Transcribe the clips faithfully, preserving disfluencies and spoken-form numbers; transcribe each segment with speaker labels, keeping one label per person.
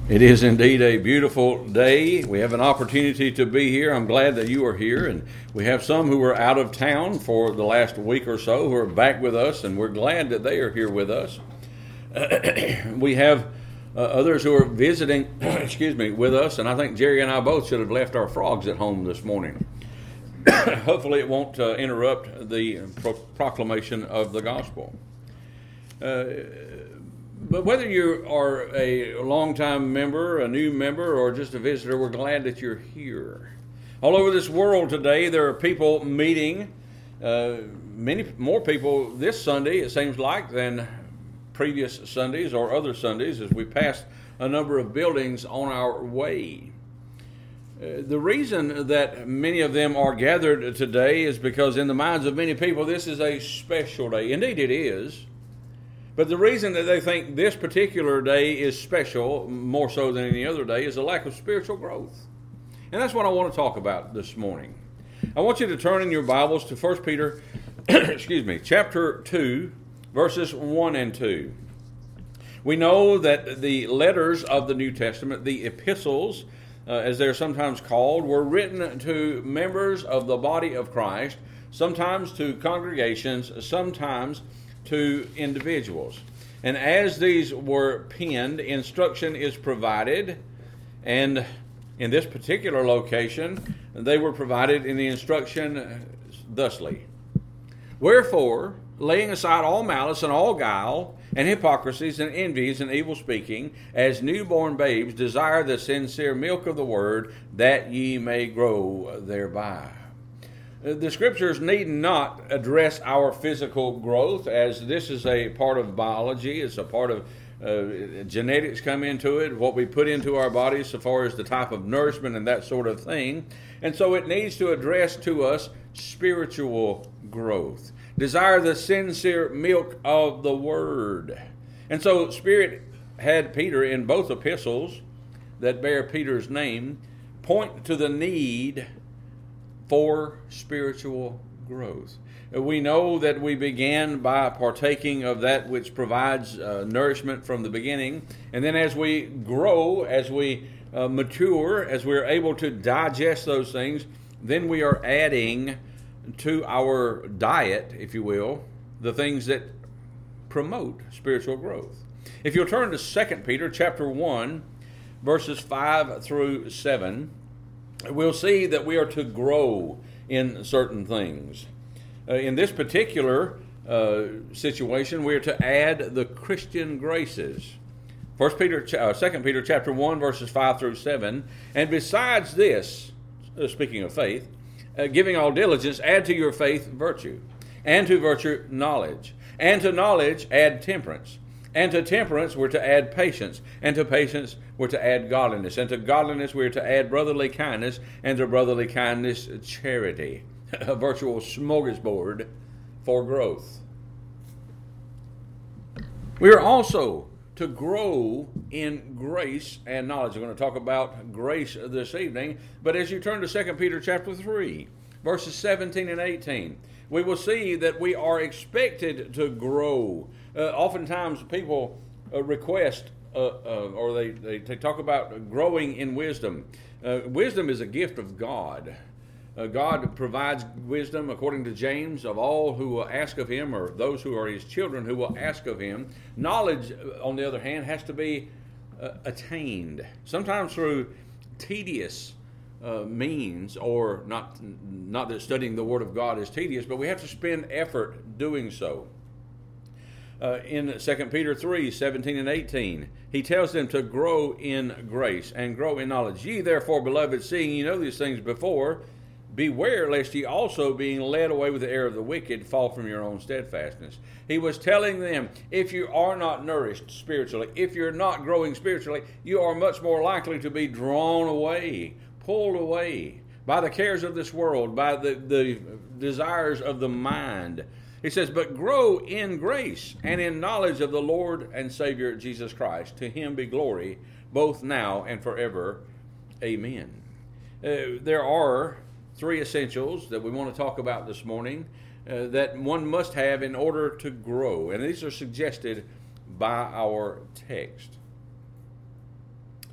Speaker 1: It is indeed a beautiful day. We have an opportunity to be here. I'm glad that you are here, and we have some who were out of town for the last week or so who are back with us, and we're glad that they are here with us. We have uh, others who are visiting, excuse me, with us, and I think Jerry and I both should have left our frogs at home this morning. Hopefully it won't uh, interrupt the pro- proclamation of the gospel. Uh, But whether you are a longtime member, a new member, or just a visitor, we're glad that you're here. All over this world today, there are people meeting, uh, many more people this Sunday, it seems like, than previous Sundays or other Sundays as we passed a number of buildings on our way. Uh, the reason that many of them are gathered today is because in the minds of many people, this is a special day. Indeed, it is. But the reason that they think this particular day is special, more so than any other day, is a lack of spiritual growth. And that's what I want to talk about this morning. I want you to turn in your Bibles to First Peter, excuse me, chapter two, verses one and two. We know that the letters of the New Testament, the epistles, uh, as they're sometimes called, were written to members of the body of Christ, sometimes to congregations, sometimes to individuals. And as these were penned, instruction is provided, and in this particular location, they were provided in the instruction thusly. Wherefore, laying aside all malice and all guile, and hypocrisies and envies and evil speaking, as newborn babes, desire the sincere milk of the word, that ye may grow thereby. The scriptures need not address our physical growth, as this is a part of biology. It's a part of uh, genetics come into it, what we put into our bodies so far as the type of nourishment and that sort of thing. And so it needs to address to us spiritual growth. Desire the sincere milk of the word. And so Spirit had Peter in both epistles that bear Peter's name point to the need for spiritual growth. We know that we began by partaking of that which provides uh, nourishment from the beginning, and then as we grow, as we uh, mature, as we're able to digest those things, then we are adding to our diet, if you will, the things that promote spiritual growth. If you'll turn to Second Peter chapter one, verses five through seven, we'll see that we are to grow in certain things. Uh, in this particular uh, situation, we are to add the Christian graces. First Peter, uh, Second Peter, chapter one, verses five through seven. And besides this, uh, speaking of faith, uh, giving all diligence, add to your faith virtue, and to virtue knowledge, and to knowledge add temperance. And to temperance we're to add patience, and to patience we're to add godliness, and to godliness we're to add brotherly kindness, and to brotherly kindness charity. A virtual smorgasbord for growth. We are also to grow in grace and knowledge. We're going to talk about grace this evening, but as you turn to Second Peter chapter three, verses seventeen and eighteen, we will see that we are expected to grow. Uh, oftentimes people uh, request uh, uh, or they, they, they talk about growing in wisdom. Uh, wisdom is a gift of God. Uh, God provides wisdom, according to James, of all who will ask of him, or those who are his children who will ask of him. Knowledge, on the other hand, has to be uh, attained, sometimes through tedious uh, means, or not, not that studying the Word of God is tedious, but we have to spend effort doing so. Uh, in Second Peter three, seventeen and eighteen, he tells them to grow in grace and grow in knowledge. Ye therefore, beloved, seeing ye know these things before, beware lest ye also, being led away with the error of the wicked, fall from your own steadfastness. He was telling them, if you are not nourished spiritually, if you're not growing spiritually, you are much more likely to be drawn away, pulled away by the cares of this world, by the, the desires of the mind. He says, but grow in grace and in knowledge of the Lord and Savior Jesus Christ. To him be glory, both now and forever. Amen. Uh, there are three essentials that we want to talk about this morning uh, that one must have in order to grow. And these are suggested by our text.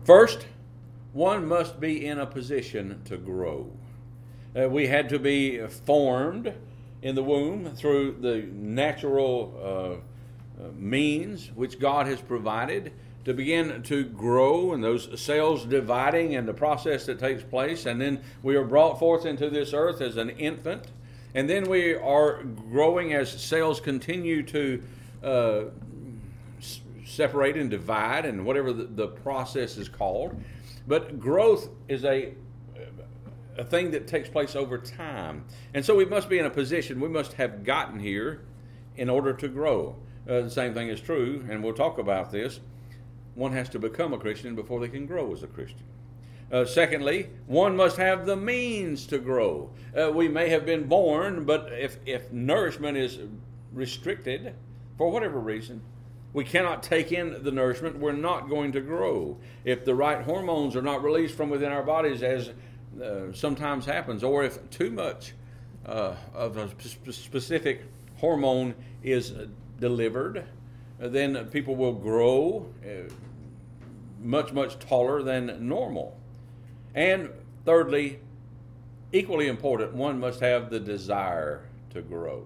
Speaker 1: First, one must be in a position to grow. Uh, we had to be formed in the womb through the natural uh, uh, means which God has provided to begin to grow, and those cells dividing and the process that takes place. And then we are brought forth into this earth as an infant. And then we are growing as cells continue to uh, s- separate and divide, and whatever the, the process is called. But growth is a a thing that takes place over time. And so we must be in a position, we must have gotten here in order to grow. Uh, the same thing is true, and we'll talk about this. One has to become a Christian before they can grow as a Christian. Uh, secondly, one must have the means to grow. Uh, we may have been born, but if, if nourishment is restricted, for whatever reason, we cannot take in the nourishment, we're not going to grow. If the right hormones are not released from within our bodies, as uh, sometimes happens, or if too much uh, of a sp- specific hormone is delivered, uh, then people will grow uh, much, much taller than normal. And thirdly, equally important, one must have the desire to grow.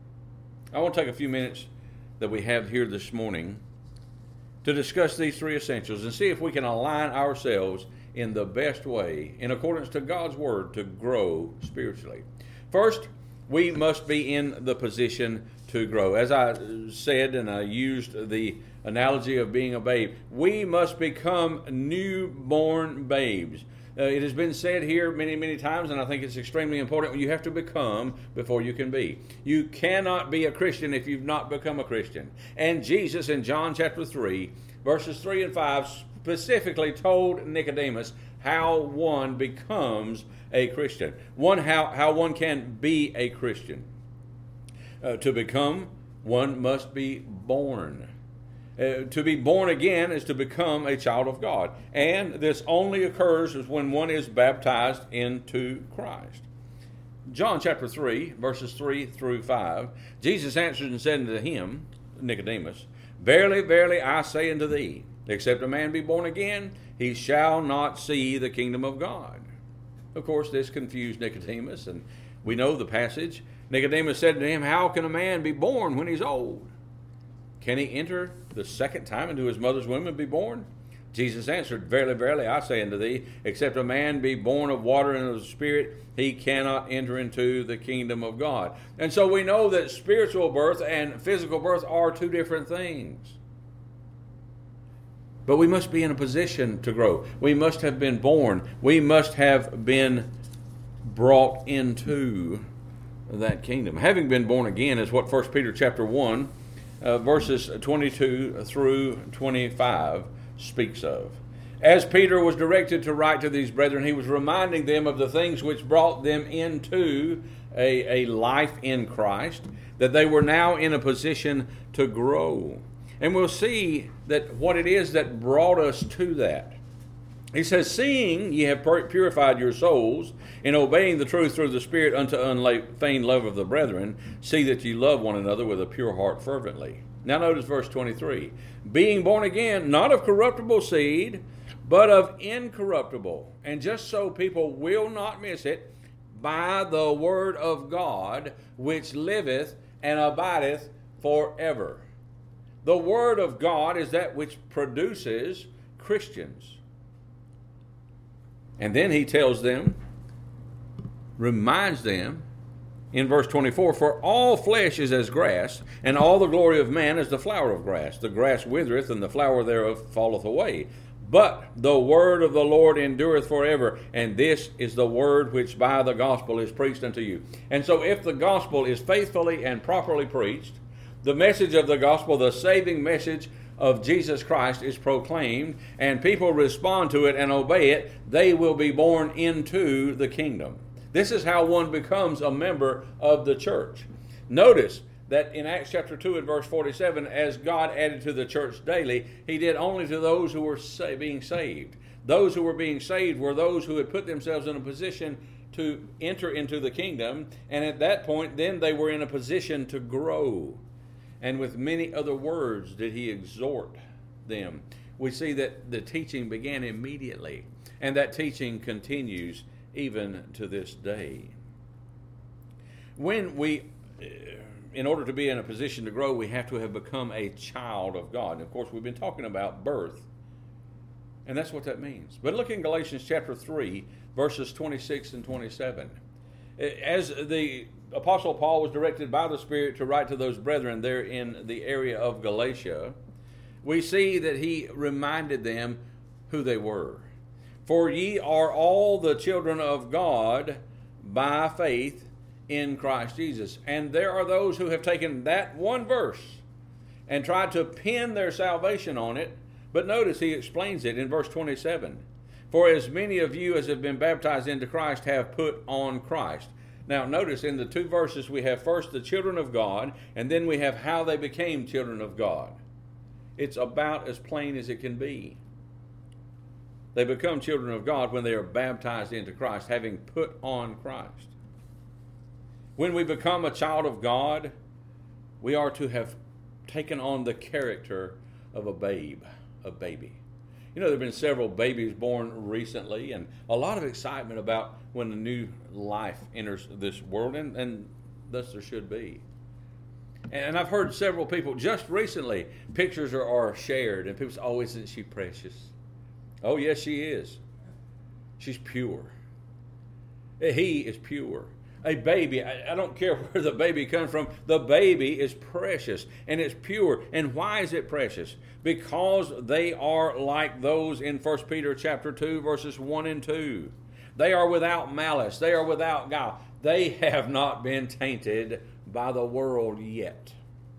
Speaker 1: I want to take a few minutes that we have here this morning to discuss these three essentials and see if we can align ourselves in the best way, in accordance to God's Word, to grow spiritually. First, we must be in the position to grow. As I said, and I used the analogy of being a babe, we must become newborn babes. Uh, it has been said here many, many times, and I think it's extremely important, you have to become before you can be. You cannot be a Christian if you've not become a Christian. And Jesus in John chapter three, verses three and five, specifically told Nicodemus how one becomes a Christian. One, how, how one can be a Christian. Uh, to become, one must be born. Uh, to be born again is to become a child of God. And this only occurs when one is baptized into Christ. John chapter three, verses three through five, Jesus answered and said unto him, Nicodemus, Verily, verily, I say unto thee, except a man be born again, he shall not see the kingdom of God. Of course, this confused Nicodemus, and we know the passage. Nicodemus said to him, How can a man be born when he's old? Can he enter the second time into his mother's womb and be born? Jesus answered, Verily, verily, I say unto thee, except a man be born of water and of the Spirit, he cannot enter into the kingdom of God. And so we know that spiritual birth and physical birth are two different things. But we must be in a position to grow. We must have been born. We must have been brought into that kingdom. Having been born again is what First Peter chapter one, uh, verses twenty-two through twenty-five speaks of. As Peter was directed to write to these brethren, he was reminding them of the things which brought them into a, a life in Christ, that they were now in a position to grow. And we'll see that what it is that brought us to that. He says, Seeing ye have purified your souls in obeying the truth through the Spirit unto unfeigned love of the brethren, see that ye love one another with a pure heart fervently. Now notice verse twenty-three. Being born again, not of corruptible seed, but of incorruptible. And just so people will not miss it, by the word of God, which liveth and abideth forever. The Word of God is that which produces Christians. And then he tells them, reminds them, in verse twenty-four, For all flesh is as grass, and all the glory of man as the flower of grass. The grass withereth, and the flower thereof falleth away. But the word of the Lord endureth forever, and this is the word which by the gospel is preached unto you. And so if the gospel is faithfully and properly preached, the message of the gospel, the saving message of Jesus Christ is proclaimed, and people respond to it and obey it, they will be born into the kingdom. This is how one becomes a member of the church. Notice that in Acts chapter two and verse forty-seven, as God added to the church daily, he did only to those who were sa- being saved. Those who were being saved were those who had put themselves in a position to enter into the kingdom, and at that point, then they were in a position to grow. And with many other words did he exhort them. we see that the teaching began immediately, and that teaching continues even to this day. When we, in order to be in a position to grow, we have to have become a child of God. And of course, we've been talking about birth, and that's what that means. But look in Galatians chapter three, verses twenty-six and twenty-seven. As the Apostle Paul was directed by the Spirit to write to those brethren there in the area of Galatia, we see that he reminded them who they were. For ye are all the children of God by faith in Christ Jesus. And there are those who have taken that one verse and tried to pin their salvation on it. But notice he explains it in verse twenty-seven. For as many of you as have been baptized into Christ have put on Christ. Now notice in the two verses we have first the children of God, and then we have how they became children of God. It's about as plain as it can be. They become children of God when they are baptized into Christ, having put on Christ. When we become a child of God, we are to have taken on the character of a babe, a baby. You know, there have been several babies born recently, and a lot of excitement about when a new life enters this world, and, and thus there should be. And I've heard several people, just recently, pictures are, are shared, and people say, oh, isn't she precious? Oh, yes, she is. She's pure. He is pure. A baby, I, I don't care where the baby comes from, the baby is precious, and it's pure. And why is it precious? Because they are like those in First Peter chapter two, verses one and two. They are without malice. They are without guile. They have not been tainted by the world yet.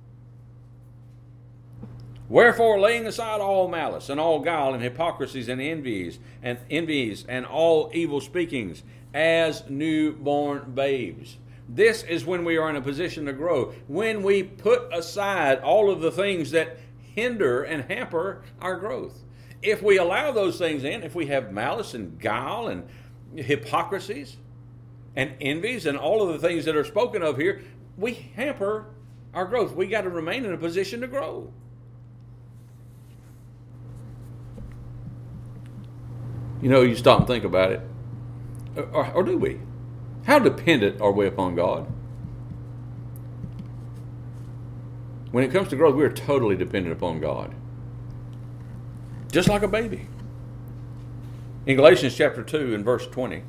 Speaker 1: Wherefore, laying aside all malice and all guile and hypocrisies and envies and envies and all evil speakings, as newborn babes. This is when we are in a position to grow. When we put aside all of the things that hinder and hamper our growth. If we allow those things in, if we have malice and guile and hypocrisies and envies and all of the things that are spoken of here, we hamper our growth. We got to remain in a position to grow. You know, you stop and think about it. Or, or do we? How dependent are we upon God? When it comes to growth, we are totally dependent upon God. Just like a baby. In Galatians chapter two and verse twenty,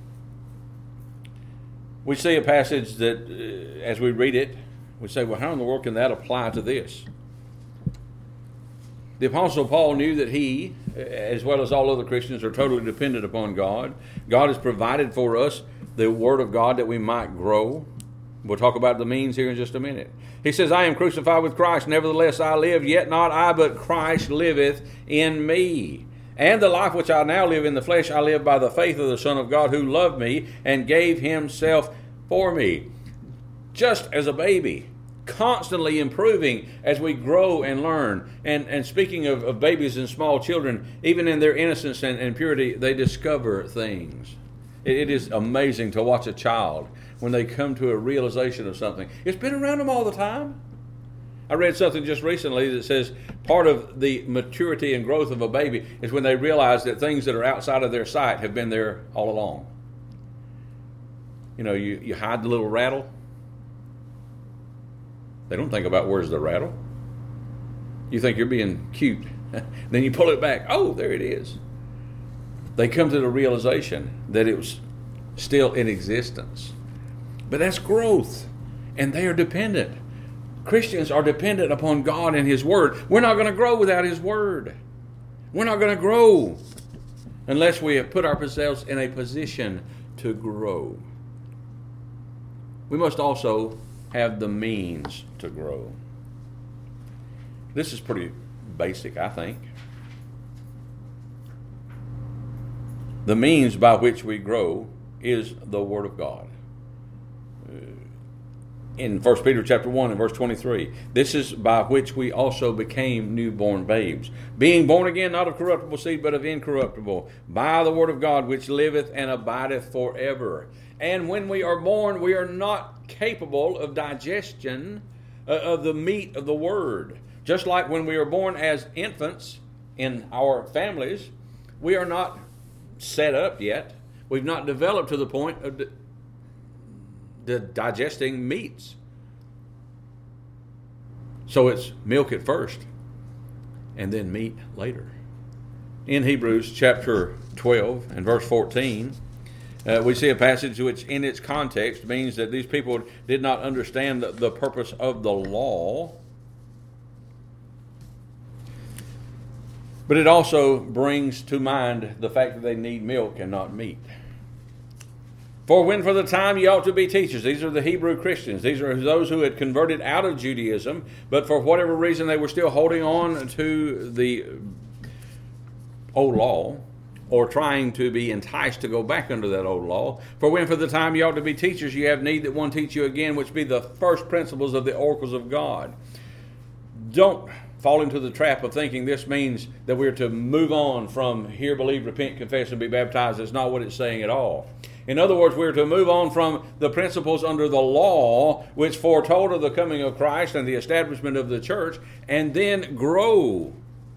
Speaker 1: we see a passage that, uh, as we read it, we say, well, how in the world can that apply to this? The Apostle Paul knew that he, as well as all other Christians, are totally dependent upon God. God has provided for us the Word of God that we might grow. We'll talk about the means here in just a minute. He says, I am crucified with Christ, nevertheless I live, yet not I, but Christ liveth in me. And the life which I now live in the flesh, I live by the faith of the Son of God, who loved me and gave himself for me. Just as a baby, constantly improving as we grow and learn. And and speaking of, of babies and small children, even in their innocence and, and purity, they discover things. It, it is amazing to watch a child when they come to a realization of something. It's been around them all the time. I read something just recently that says part of the maturity and growth of a baby is when they realize that things that are outside of their sight have been there all along. You know, you, you hide the little rattle. They don't think about where's the rattle. You think you're being cute. Then you pull it back. Oh, there it is. They come to the realization that it was still in existence. But that's growth. And they are dependent. Christians are dependent upon God and His Word. We're not going to grow without His Word. We're not going to grow unless we have put ourselves in a position to grow. We must also have the means to grow. This is pretty basic, I think. The means by which we grow is the Word of God. In First Peter chapter one and verse twenty-three, this is by which we also became newborn babes, being born again not of corruptible seed, but of incorruptible, by the Word of God, which liveth and abideth forever. And when we are born, we are not capable of digestion of the meat of the Word. Just like when we are born as infants in our families, we are not set up yet. We've not developed to the point of di- the digesting meats. So it's milk at first and then meat later. In Hebrews chapter twelve and verse fourteen, uh, we see a passage which in its context means that these people did not understand the, the purpose of the law. But it also brings to mind the fact that they need milk and not meat. For when for the time ye ought to be teachers. These are the Hebrew Christians. These are those who had converted out of Judaism, but for whatever reason they were still holding on to the old law, or trying to be enticed to go back under that old law. For when for the time ye ought to be teachers, ye have need that one teach you again, which be the first principles of the oracles of God. Don't fall into the trap of thinking this means that we're to move on from hear, believe, repent, confess, and be baptized. That's not what it's saying at all. In other words, we're to move on from the principles under the law, which foretold of the coming of Christ and the establishment of the church, and then grow.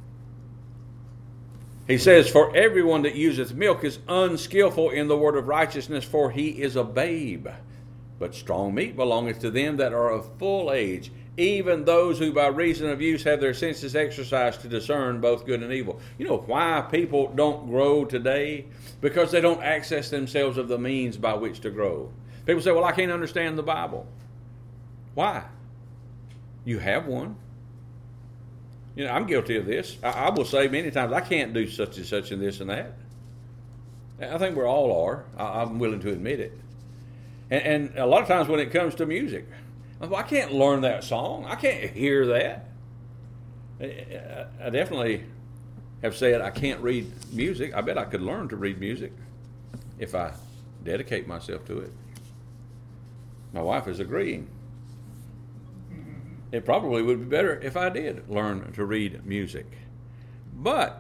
Speaker 1: He says, for everyone that useth milk is unskillful in the word of righteousness, for he is a babe. But strong meat belongeth to them that are of full age, even those who by reason of use have their senses exercised to discern both good and evil. You know why people don't grow today? Because they don't access themselves of the means by which to grow. People say, well, I can't understand the Bible. Why? You have one. You know, I'm guilty of this. I, I will say many times, I can't do such and such and this and that. I think we all are. I, I'm willing to admit it. And, and a lot of times when it comes to music, well, I can't learn that song. I can't hear that. I definitely have said I can't read music. I bet I could learn to read music if I dedicate myself to it. My wife is agreeing. It probably would be better if I did learn to read music. But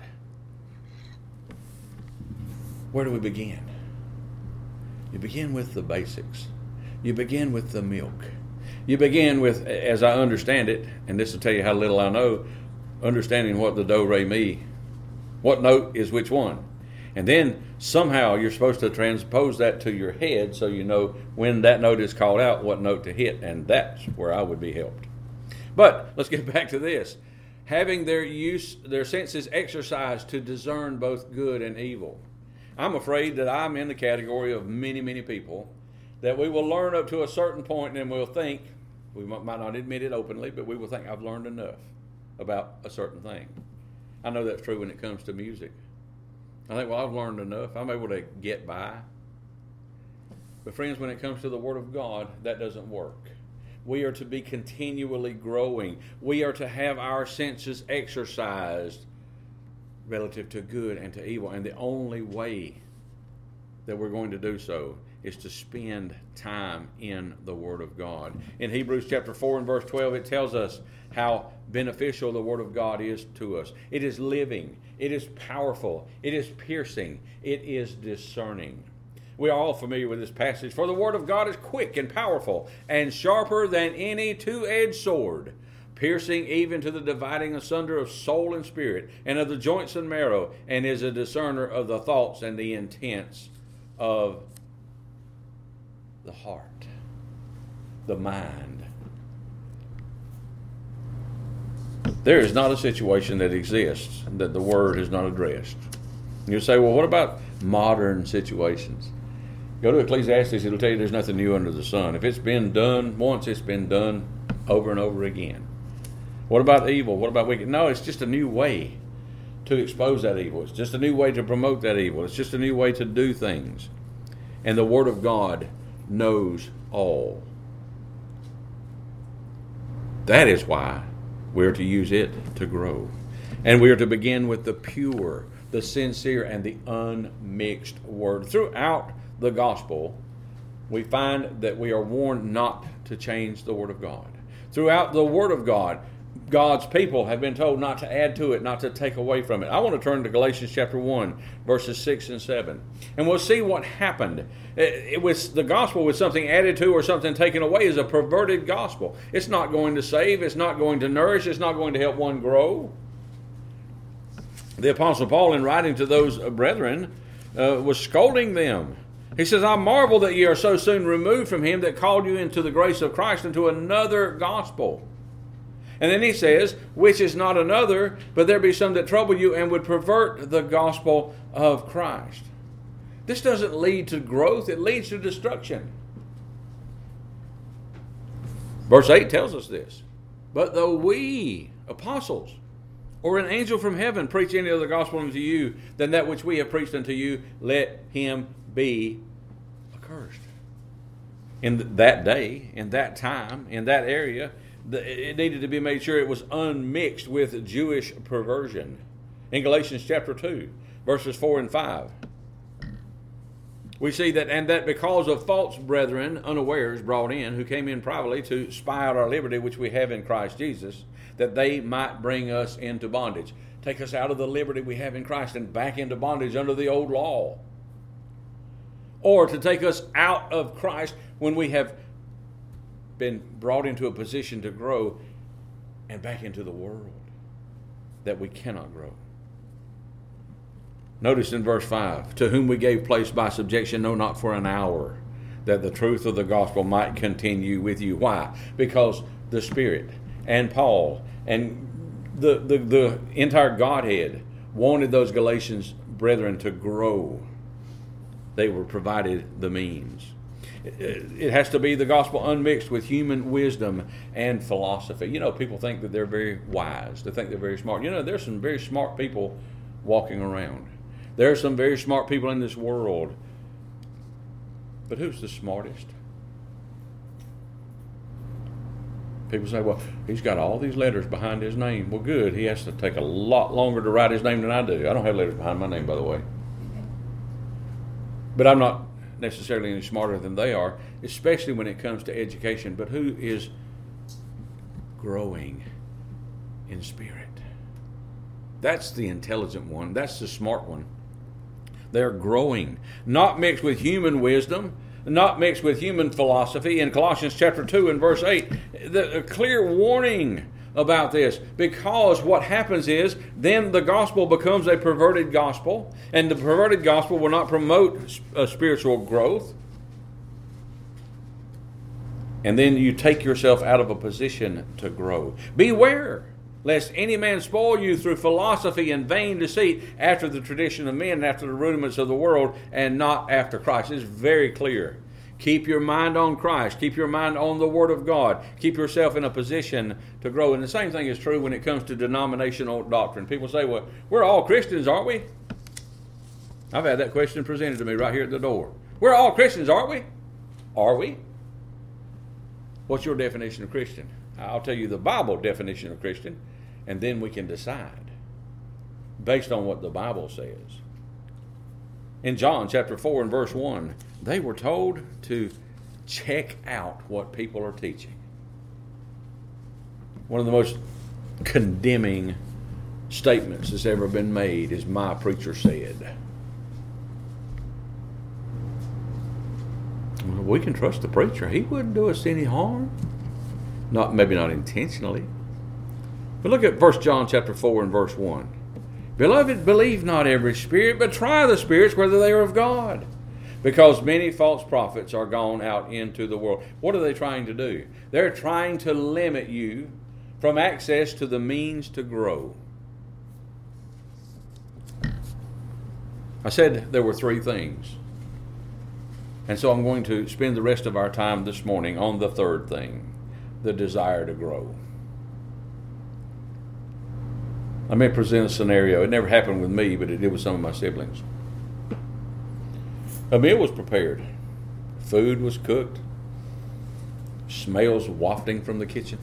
Speaker 1: where do we begin? You begin with the basics. You begin with the milk. You begin with, as I understand it, and this will tell you how little I know, understanding what the do, re, mi, what note is which one. And then somehow you're supposed to transpose that to your head so you know when that note is called out, what note to hit, and that's where I would be helped. But let's get back to this. Having their use, their senses exercised to discern both good and evil. I'm afraid that I'm in the category of many, many people that we will learn up to a certain point and then we'll think, we might not admit it openly, but we will think, I've learned enough about a certain thing. I know that's true when it comes to music. I think, well, I've learned enough. I'm able to get by. But friends, when it comes to the Word of God, that doesn't work. We are to be continually growing. We are to have our senses exercised relative to good and to evil. And the only way that we're going to do so is to spend time in the Word of God. In Hebrews chapter four and verse twelve, it tells us how beneficial the Word of God is to us. It is living. It is powerful. It is piercing. It is discerning. We are all familiar with this passage. For the Word of God is quick and powerful and sharper than any two-edged sword, piercing even to the dividing asunder of soul and spirit, and of the joints and marrow, and is a discerner of the thoughts and the intents of the heart, the mind. There is not a situation that exists that the Word has not addressed. You say, well, what about modern situations? Go to Ecclesiastes, it'll tell you there's nothing new under the sun. If it's been done once, it's been done over and over again. What about evil? What about wicked? No, it's just a new way to expose that evil. It's just a new way to promote that evil. It's just a new way to do things. And the Word of God knows all. That is why we're to use it to grow. And we are to begin with the pure, the sincere, and the unmixed Word. Throughout the gospel, we find that we are warned not to change the Word of God. Throughout the Word of God, God's people have been told not to add to it, not to take away from it. I want to turn to Galatians chapter one, verses six and seven. And we'll see what happened. It, it was the gospel with something added to or something taken away is a perverted gospel. It's not going to save. It's not going to nourish. It's not going to help one grow. The Apostle Paul, in writing to those brethren, uh, was scolding them. He says, I marvel that ye are so soon removed from him that called you into the grace of Christ into another gospel. And then he says, which is not another, but there be some that trouble you and would pervert the gospel of Christ. This doesn't lead to growth, it leads to destruction. Verse eight tells us this. But though we, apostles, or an angel from heaven preach any other gospel unto you than that which we have preached unto you, let him be accursed. In that day, in that time, in that area, it needed to be made sure it was unmixed with Jewish perversion. In Galatians chapter two, verses four and five, we see that, and that because of false brethren, unawares, brought in, who came in privately to spy out our liberty which we have in Christ Jesus, that they might bring us into bondage. Take us out of the liberty we have in Christ and back into bondage under the old law. Or to take us out of Christ when we have been brought into a position to grow and back into the world that we cannot grow. Notice in verse five, to whom we gave place by subjection, no, not for an hour, that the truth of the gospel might continue with you. Why? Because the Spirit and Paul and the, the, the entire Godhead wanted those Galatians brethren to grow. They were provided the means. It has to be the gospel unmixed with human wisdom and philosophy. You know, people think that they're very wise. They think they're very smart. You know, there's some very smart people walking around. There are some very smart people in this world. But who's the smartest? People say, well, he's got all these letters behind his name. Well, good. He has to take a lot longer to write his name than I do. I don't have letters behind my name, by the way. But I'm not necessarily any smarter than they are, especially when it comes to education. But who is growing in spirit? That's the intelligent one. That's the smart one. They're growing, not mixed with human wisdom, not mixed with human philosophy. In Colossians chapter two and verse eight, the, a clear warning about this, because what happens is then the gospel becomes a perverted gospel, and the perverted gospel will not promote uh, spiritual growth. And then you take yourself out of a position to grow. Beware lest any man spoil you through philosophy and vain deceit, after the tradition of men and after the rudiments of the world, and not after Christ. It's very clear. Keep your mind on Christ. Keep your mind on the Word of God. Keep yourself in a position to grow. And the same thing is true when it comes to denominational doctrine. People say, well, we're all Christians, aren't we? I've had that question presented to me right here at the door. We're all Christians, aren't we? Are we? What's your definition of Christian? I'll tell you the Bible definition of Christian, and then we can decide based on what the Bible says. In John chapter four and verse one, they were told to check out what people are teaching. One of the most condemning statements that's ever been made is, my preacher said. Well, we can trust the preacher. He wouldn't do us any harm. Not, maybe not intentionally. But look at First John chapter four and verse one. Beloved, believe not every spirit, but try the spirits whether they are of God. Because many false prophets are gone out into the world. What are they trying to do? They're trying to limit you from access to the means to grow. I said there were three things. And so I'm going to spend the rest of our time this morning on the third thing, the desire to grow. Let me present a scenario. It never happened with me, but it did with some of my siblings. A meal was prepared. Food was cooked. Smells wafting from the kitchen.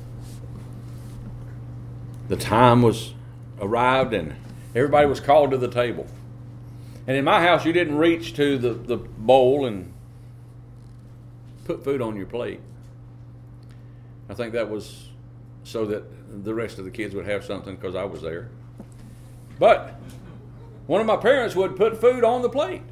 Speaker 1: The time was arrived and everybody was called to the table. And in my house, you didn't reach to the, the bowl and put food on your plate. I think that was so that the rest of the kids would have something because I was there. But one of my parents would put food on the plate.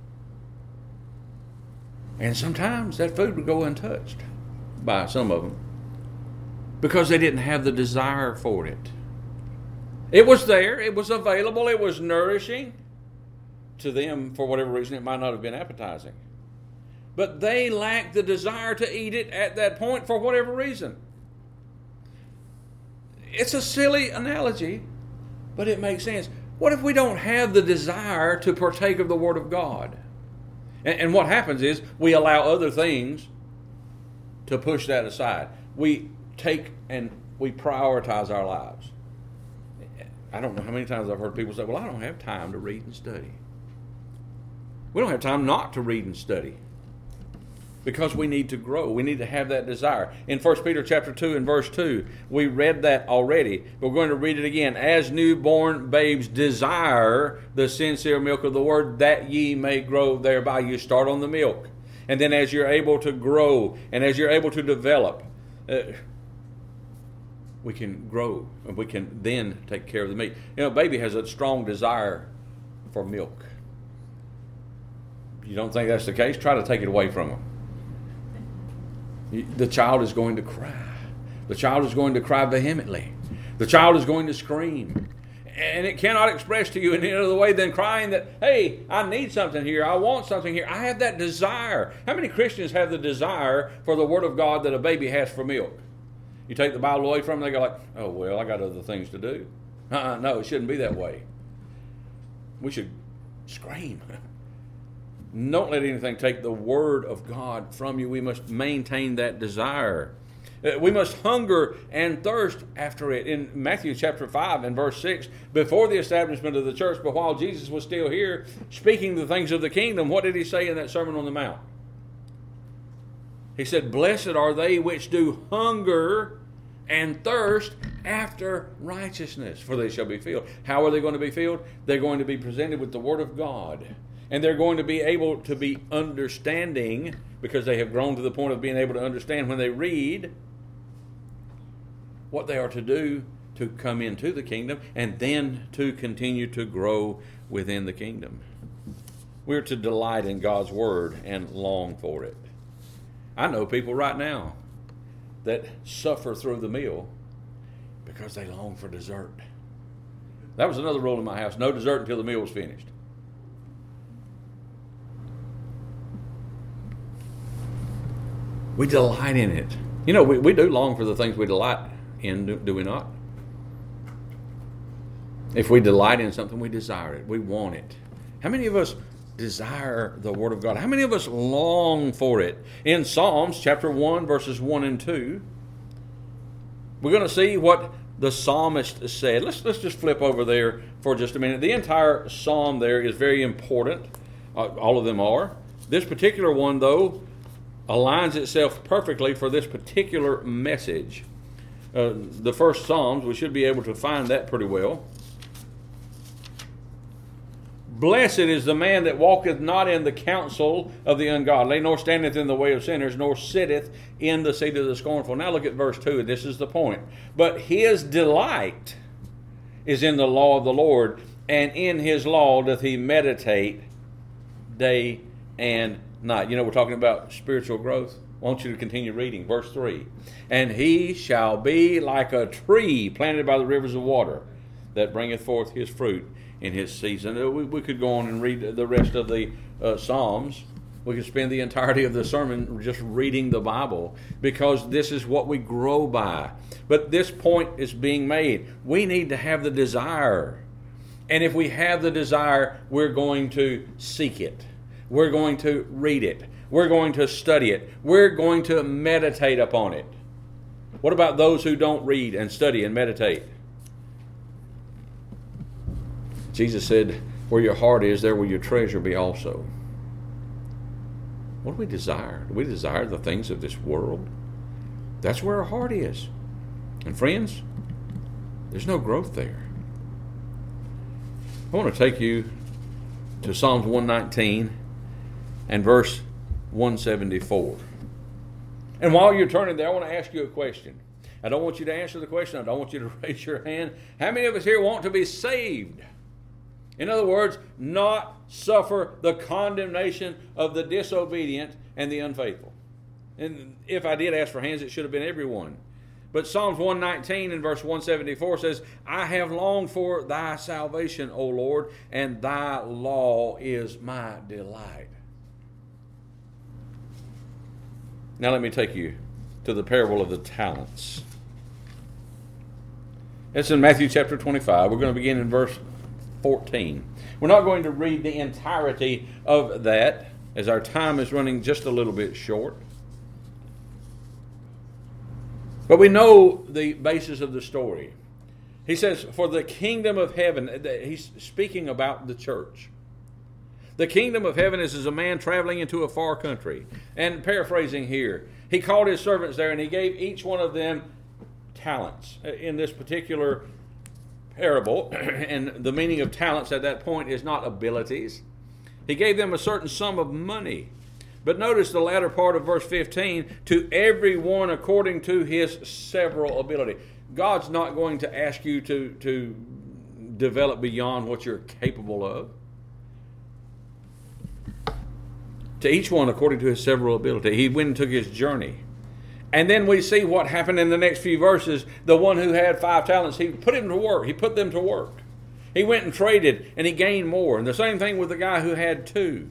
Speaker 1: And sometimes that food would go untouched by some of them because they didn't have the desire for it. It was there. It was available. It was nourishing. To them, for whatever reason, it might not have been appetizing. But they lacked the desire to eat it at that point for whatever reason. It's a silly analogy, but it makes sense. What if we don't have the desire to partake of the Word of God? And, and what happens is we allow other things to push that aside. We take and we prioritize our lives. I don't know how many times I've heard people say, well, I don't have time to read and study. We don't have time not to read and study because we need to grow. We need to have that desire. In First Peter chapter two and verse two, we read that already, but we're going to read it again. As newborn babes desire the sincere milk of the Word, that ye may grow thereby. You start on the milk. And then as you're able to grow and as you're able to develop, uh, we can grow and we can then take care of the meat. You know, a baby has a strong desire for milk. You don't think that's the case? Try to take it away from them. The child is going to cry. The child is going to cry vehemently. The child is going to scream. And it cannot express to you in any other way than crying that, hey, I need something here. I want something here. I have that desire. How many Christians have the desire for the Word of God that a baby has for milk? You take the Bible away from them, they go like, oh, well, I got other things to do. Uh-uh, no, it shouldn't be that way. We should scream. Don't let anything take the Word of God from you. We must maintain that desire. We must hunger and thirst after it. In Matthew chapter five and verse six, before the establishment of the church, but while Jesus was still here, speaking the things of the kingdom, what did he say in that Sermon on the Mount? He said, blessed are they which do hunger and thirst after righteousness, for they shall be filled. How are they going to be filled? They're going to be presented with the Word of God. And they're going to be able to be understanding, because they have grown to the point of being able to understand when they read what they are to do to come into the kingdom and then to continue to grow within the kingdom. We're to delight in God's Word and long for it. I know people right now that suffer through the meal because they long for dessert. That was another rule in my house. No dessert until the meal was finished. We delight in it. You know, we, we do long for the things we delight in, do, do we not? If we delight in something, we desire it. We want it. How many of us desire the Word of God? How many of us long for it? In Psalms chapter one, verses one and two, we're going to see what the psalmist said. Let's, let's just flip over there for just a minute. The entire psalm there is very important. Uh, all of them are. This particular one, though, aligns itself perfectly for this particular message. Uh, the first Psalms, we should be able to find that pretty well. Blessed is the man that walketh not in the counsel of the ungodly, nor standeth in the way of sinners, nor sitteth in the seat of the scornful. Now look at verse two, and this is the point. But his delight is in the law of the Lord, and in his law doth he meditate day and night. You know, we're talking about spiritual growth. I want you to continue reading. Verse three. And he shall be like a tree planted by the rivers of water, that bringeth forth his fruit in his season. We, we could go on and read the rest of the uh, Psalms. We could spend the entirety of the sermon just reading the Bible, because this is what we grow by. But this point is being made. We need to have the desire. And if we have the desire, we're going to seek it. We're going to read it. We're going to study it. We're going to meditate upon it. What about those who don't read and study and meditate? Jesus said, where your heart is, there will your treasure be also. What do we desire? Do we desire the things of this world? That's where our heart is. And friends, there's no growth there. I want to take you to Psalms one nineteen and verse one seventy-four. And while you're turning there, I want to ask you a question. I don't want you to answer the question. I don't want you to raise your hand. How many of us here want to be saved? In other words, not suffer the condemnation of the disobedient and the unfaithful. And if I did ask for hands, it should have been everyone. But Psalms one nineteen and verse one seventy-four says, I have longed for thy salvation, O Lord, and thy law is my delight. Now let me take you to the parable of the talents. It's in Matthew chapter twenty-five. We're going to begin in verse fourteen. We're not going to read the entirety of that, as our time is running just a little bit short. But we know the basis of the story. He says, for the kingdom of heaven, he's speaking about the church. The kingdom of heaven is as a man traveling into a far country. And paraphrasing here, he called his servants there and he gave each one of them talents. In this particular parable, and the meaning of talents at that point is not abilities. He gave them a certain sum of money. But notice the latter part of verse fifteen, to every one according to his several ability. God's not going to ask you to, to develop beyond what you're capable of. To each one according to his several ability. He went and took his journey. And then we see what happened in the next few verses. The one who had five talents, he put him to work. He put them to work. He went and traded and he gained more. And the same thing with the guy who had two.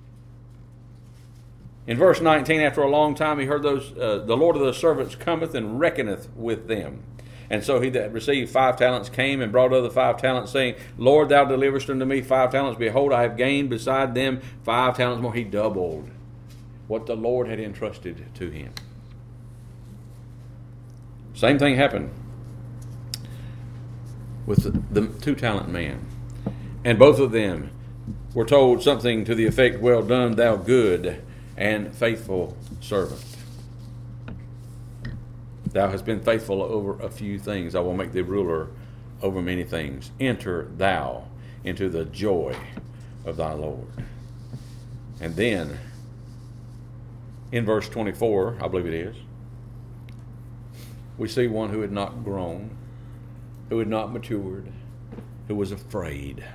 Speaker 1: In verse nineteen, after a long time, he heard those, uh, the Lord of the servants cometh and reckoneth with them. And so he that received five talents came and brought other five talents, saying, Lord, thou deliverest unto me five talents. Behold, I have gained beside them five talents more. He doubled what the Lord had entrusted to him. Same thing happened with the, the two-talent man. And both of them were told something to the effect, well done, thou good and faithful servant. Thou hast been faithful over a few things. I will make thee ruler over many things. Enter thou into the joy of thy Lord. And then, in verse twenty-four, I believe it is, we see one who had not grown, who had not matured, who was afraid.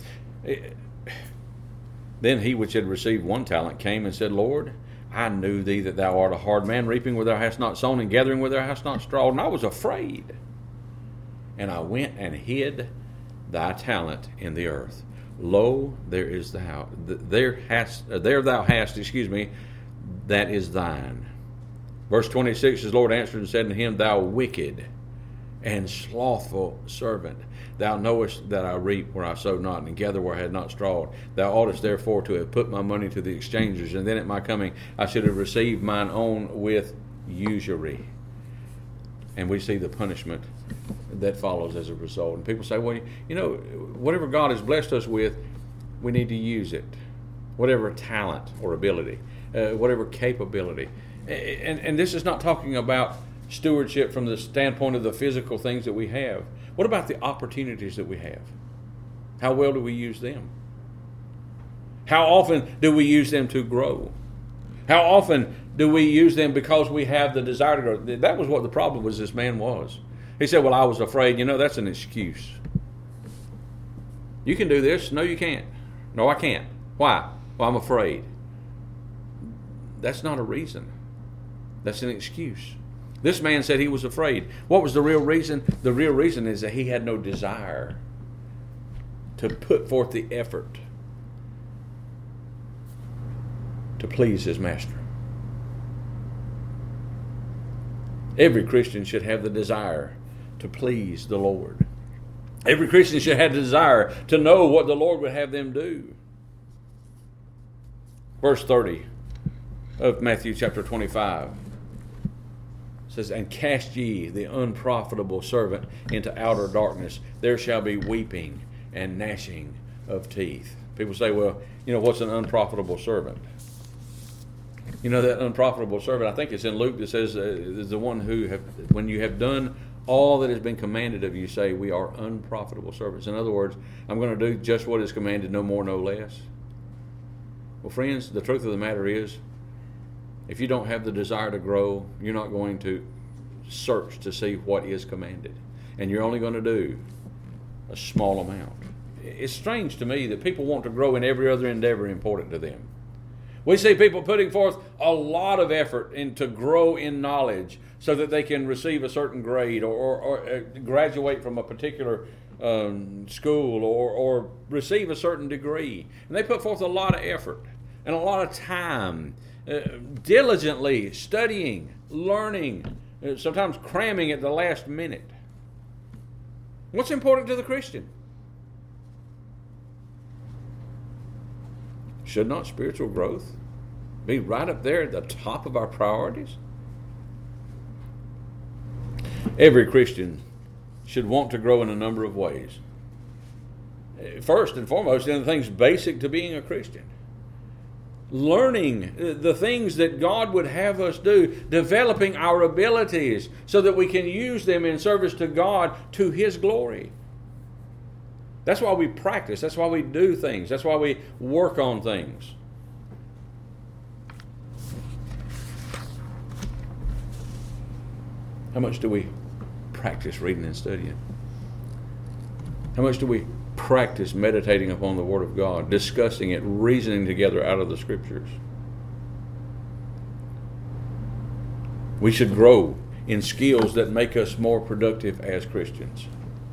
Speaker 1: Then he which had received one talent came and said, Lord, I knew thee that thou art a hard man, reaping where thou hast not sown, and gathering where thou hast not strawed. And I was afraid. And I went and hid thy talent in the earth. Lo, there is thou, there hast, there thou hast, excuse me, that is thine. Verse twenty-six, his Lord answered and said unto him, Thou wicked and slothful servant, thou knowest that I reap where I sowed not, and gather where I had not strawed. Thou oughtest therefore to have put my money to the exchangers, and then at my coming I should have received mine own with usury. And we see the punishment that follows as a result. And people say, well, you know, whatever God has blessed us with, we need to use it. Whatever talent or ability, uh, whatever capability. And, and this is not talking about stewardship from the standpoint of the physical things that we have. What about the opportunities that we have? How well do we use them? How often do we use them to grow? How often do we use them because we have the desire to grow? That was what the problem was this man was. He said, well, I was afraid. You know, that's an excuse. You can do this. No, you can't. No, I can't. Why? Well, I'm afraid. That's not a reason. That's an excuse. This man said he was afraid. What was the real reason? The real reason is that he had no desire to put forth the effort to please his master. Every Christian should have the desire to please the Lord. Every Christian should have the desire to know what the Lord would have them do. Verse thirty of Matthew chapter twenty-five says, and cast ye the unprofitable servant into outer darkness. There shall be weeping and gnashing of teeth. People say, well, you know, what's an unprofitable servant? You know, that unprofitable servant, I think it's in Luke that says, uh, is the one who, have, when you have done all that has been commanded of you, say, we are unprofitable servants. In other words, I'm going to do just what is commanded, no more, no less. Well, friends, the truth of the matter is, if you don't have the desire to grow, you're not going to search to see what is commanded. And you're only going to do a small amount. It's strange to me that people want to grow in every other endeavor important to them. We see people putting forth a lot of effort in to grow in knowledge so that they can receive a certain grade or, or, or graduate from a particular um, school or, or receive a certain degree. And they put forth a lot of effort and a lot of time, uh, diligently studying, learning, uh, sometimes cramming at the last minute. What's important to the Christian? Should not spiritual growth be right up there at the top of our priorities? Every Christian should want to grow in a number of ways. First and foremost, in the things basic to being a Christian. Learning the things that God would have us do, developing our abilities so that we can use them in service to God to His glory. That's why we practice. That's why we do things. That's why we work on things. How much do we practice reading and studying? How much do we practice meditating upon the Word of God, discussing it, reasoning together out of the Scriptures? We should grow in skills that make us more productive as Christians.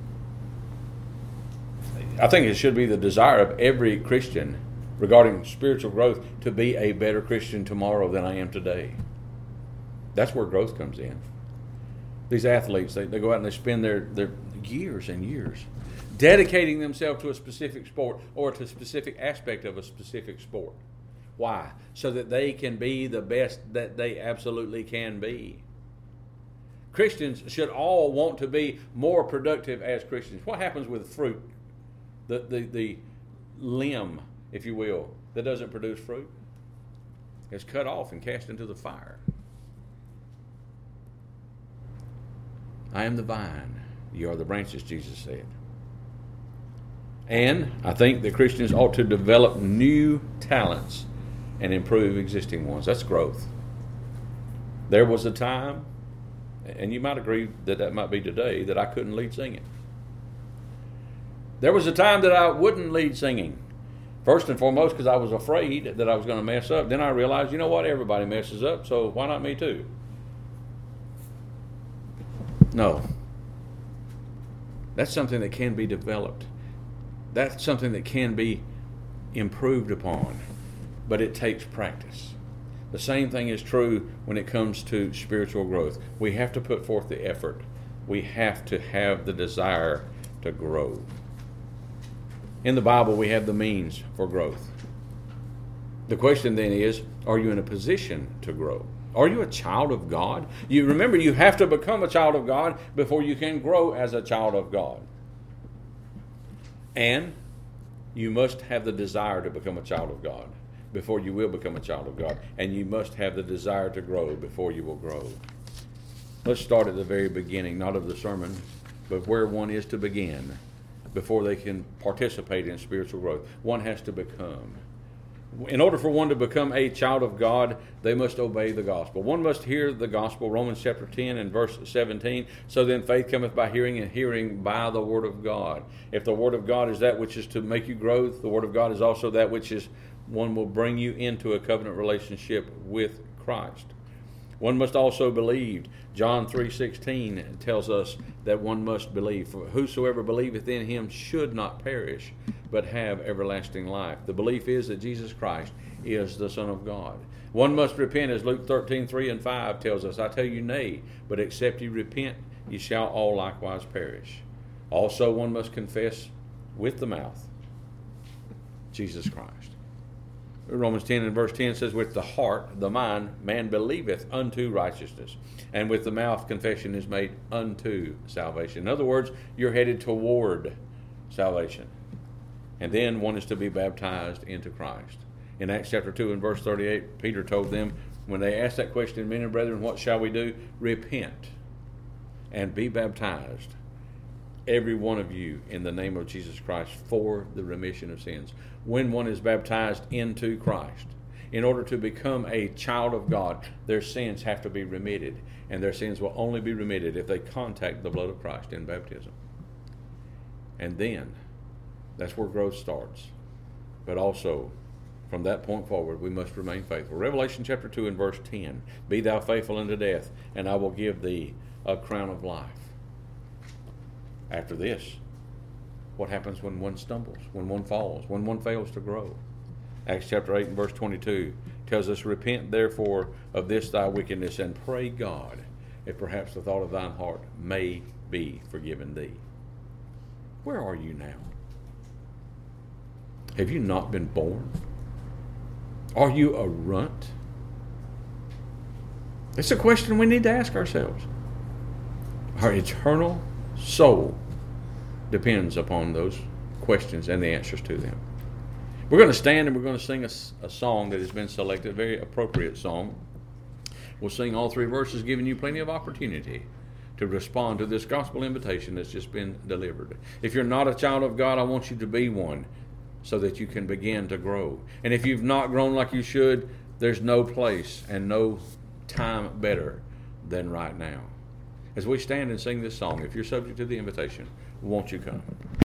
Speaker 1: I think it should be the desire of every Christian regarding spiritual growth to be a better Christian tomorrow than I am today. That's where growth comes in. These athletes, they, they go out and they spend their, their years and years dedicating themselves to a specific sport or to a specific aspect of a specific sport. Why? So that they can be the best that they absolutely can be. Christians should all want to be more productive as Christians. What happens with fruit? The, the, the limb, if you will, that doesn't produce fruit is cut off and cast into the fire. I am the vine, you are the branches, Jesus said. And I think that Christians ought to develop new talents and improve existing ones. That's growth. There was a time, and you might agree that that might be today, that I couldn't lead singing. There was a time that I wouldn't lead singing. First and foremost because I was afraid that I was going to mess up. Then I realized, you know what, everybody messes up, so why not me too? No. That's something that can be developed. That's something that can be improved upon. But it takes practice. The same thing is true when it comes to spiritual growth. We have to put forth the effort. We have to have the desire to grow. In the Bible, we have the means for growth. The question then is, are you in a position to grow? Are you a child of God? You remember, you have to become a child of God before you can grow as a child of God. And you must have the desire to become a child of God before you will become a child of God. And you must have the desire to grow before you will grow. Let's start at the very beginning, not of the sermon, but where one is to begin before they can participate in spiritual growth. One has to become. In order for one to become a child of God, they must obey the gospel. One must hear the gospel, Romans chapter ten and verse seventeen. So then faith cometh by hearing, and hearing by the word of God. If the word of God is that which is to make you grow, the word of God is also that which is one will bring you into a covenant relationship with Christ. One must also believe. John three sixteen tells us that one must believe. For whosoever believeth in him should not perish, but have everlasting life. The belief is that Jesus Christ is the Son of God. One must repent, as Luke thirteen three and five tells us. I tell you, nay, but except ye repent, ye shall all likewise perish. Also one must confess with the mouth Jesus Christ. Romans ten and verse ten says, with the heart, the mind, man believeth unto righteousness, and with the mouth confession is made unto salvation. In other words, you're headed toward salvation. And then one is to be baptized into Christ. In Acts chapter two and verse thirty-eight, Peter told them, when they asked that question, men and brethren, what shall we do? Repent and be baptized, every one of you, in the name of Jesus Christ, for the remission of sins. When one is baptized into Christ, in order to become a child of God, their sins have to be remitted. And their sins will only be remitted if they contact the blood of Christ in baptism. And then, that's where growth starts. But also, From that point forward, we must remain faithful. Revelation chapter two and verse ten. Be thou faithful unto death, and I will give thee a crown of life. After this, what happens when one stumbles, when one falls, when one fails to grow? Acts chapter eight and verse twenty-two tells us, Repent therefore of this thy wickedness, and pray God, if perhaps the thought of thine heart may be forgiven thee. Where are you now? Have you not been born? Are you a runt? It's a question we need to ask ourselves. Our eternal soul depends upon those questions and the answers to them. We're going to stand and we're going to sing a, a song that has been selected, a very appropriate song. We'll sing all three verses, giving you plenty of opportunity to respond to this gospel invitation that's just been delivered. If you're not a child of God, I want you to be one so that you can begin to grow. And if you've not grown like you should, there's no place and no time better than right now. As we stand and sing this song, if you're subject to the invitation, won't you come?